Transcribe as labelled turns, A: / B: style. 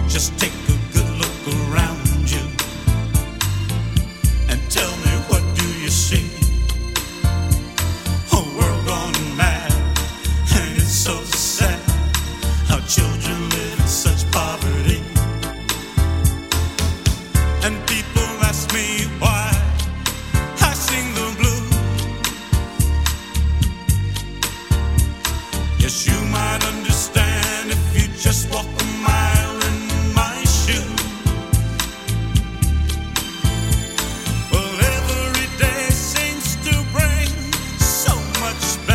A: Just take a good look around you and tell me, what do you see? A world gone mad, and it's so sad how children live in such poverty. And people ask me why I sing the blues. Yes, you might understand if you just walk a mile in my shoes. Well, every day seems to bring so much